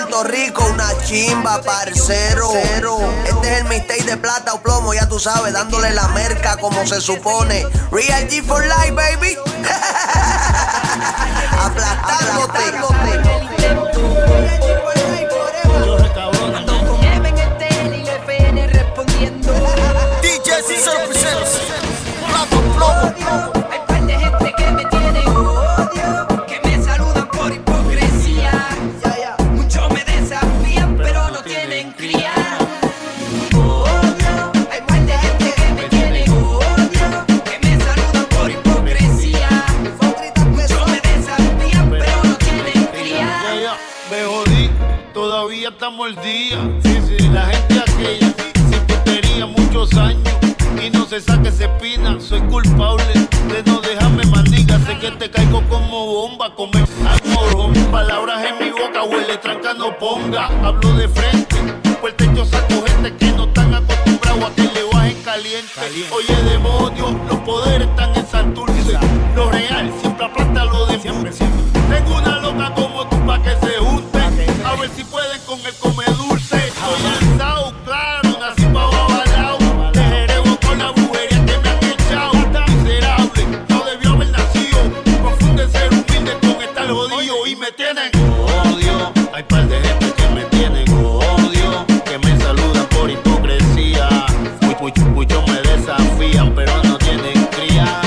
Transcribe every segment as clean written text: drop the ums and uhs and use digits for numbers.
Puerto Rico, una chimba, parcero. Este es el mixtape de plata o plomo, ya tú sabes, dándole la merca como se supone. Real G for life, baby. Aplastándote. DJ Cesar presents Plata o Plomo. Hay par de gente que me tiene odio, que me saludan por hipocresía. Muchos me desafían, pero no tienen cría. Odio. Hay par de gente que me tiene odio, que me saludan por hipocresía. Muchos me desafían, pero no tienen cría. Me jodí, todavía estamos al día. Sí, la gente aquella sin putería muchos años y no se saque ese espina. Soy culpable de no dejarme maniga. Sé que te caigo como bomba, come almorón. Palabras en mi boca, huele tranca, no ponga. Hablo de frente, por el techo saco gente que no están acostumbrados a que le bajen caliente. Oye, demonio, los poderes están en Santurce. Lo real siempre aplasta lo de siempre. Tengo una loca como tú pa' que se junten. A ver si pueden con el come dulce. Estoy lanzado, claro, nací pa' abalao. Te jerego con la brujería que me han echado. Miserable, no debió haber nacido. Confunde ser humilde con estar jodido. Y me tienen odio. Hay par de gente que me tienen odio, que me saludan por hipocresía. Muchos me desafían, pero no tienen cría.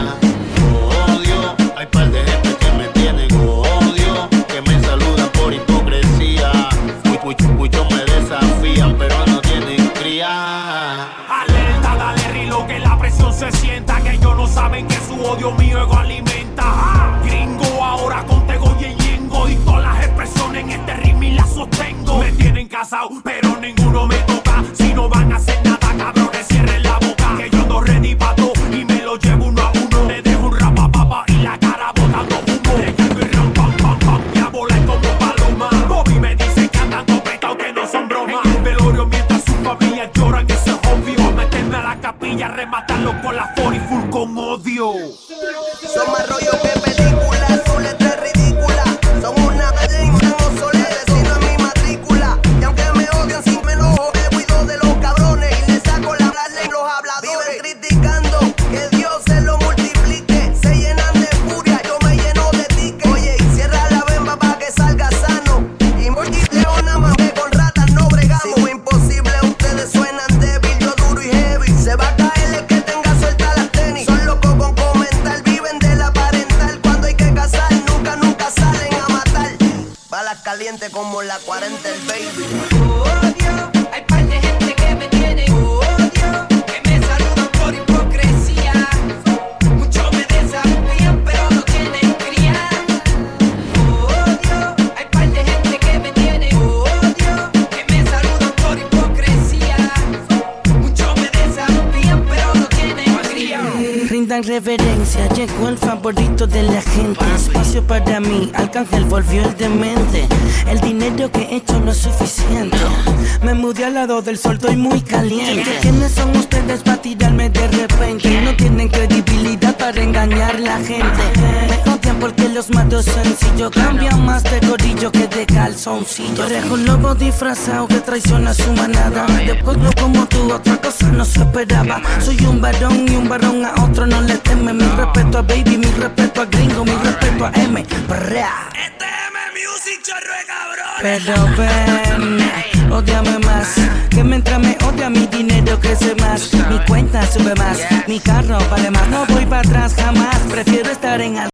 Odio. Hay par de gente que me tienen odio, que me saludan por hipocresía. Muchos me desafían, pero no tienen cría. Alerta, dale rilo que la presión se sienta, que ellos no saben que su odio mío ego alimenta. Gringo ahora con tego y yengo, y todas las expresiones en este ritmo las sostengo. Me tienen casado, pero ninguno me toca. Si no van a hacer nada, cabrones, cierren la boca, que yo no ready pa' todo y me lo llevo uno a uno. Le dejo un rapapapa y la cara botando humo. Le cargo el ram, pam, pam, pam, y a volar como paloma. Bobby me dice que andan topetados, que no son bromas. En el velorio mientras su familia lloran, eso es obvio. A meterme a la capilla, rematarlo con la 40 full con odio. Son más rollo que películas, su letra es ridícula. Son una lengua obsoleta, sino en mi matrícula. Y aunque me odian, sin me enojo, me cuido de los cabrones y les saco la hablarle en los habladores. Viven criticando, que Dios se lo multiplique. Se llenan de furia, yo me lleno de tickets. Oye, y cierra la bemba pa' que salga sano. Y León nada más que con ratas no bregamos. Si imposible, ustedes suenan débil, yo duro y heavy. Se va a caer el que tenga suelta las tenis. Son locos con comentar, viven de la parental. Cuando hay que cazar, nunca salen a matar. Balas calientes como la 40 el baby. Odio. Hay par de gente que me tiene odio, que me saludan por hipocresía. Muchos me desafían, pero no tienen cría. Odio. Hay par de gente que me tiene odio, que me saludan por hipocresía. Muchos me desafían, pero no tienen cría. Rindan reverencia, llegó el favorito de la gente. Espacio para mí, Arcángel volvió el demente. El dinero que he hecho no es suficiente. Me mudé al lado del sol, estoy muy caliente. ¿Quiénes son ustedes para tirarme de repente? No tienen credibilidad para engañar a la gente. Me odian porque los mato sencillo. Cambian más de gorillo que de calzoncillo. Dejo un lobo disfrazado que traiciona a su manada. De pueblo como tú, otra cosa no se esperaba. Soy un varón y un varón a otro no le teme. Mi respeto a Baby, mi respeto a Gringo, mi respeto a M. Este M Music, chorro de cabrón. Pero ven, ódiame más, que mientras me odia mi dinero crece más. Mi cuenta sube más, mi carro vale más. No voy para atrás jamás, prefiero estar en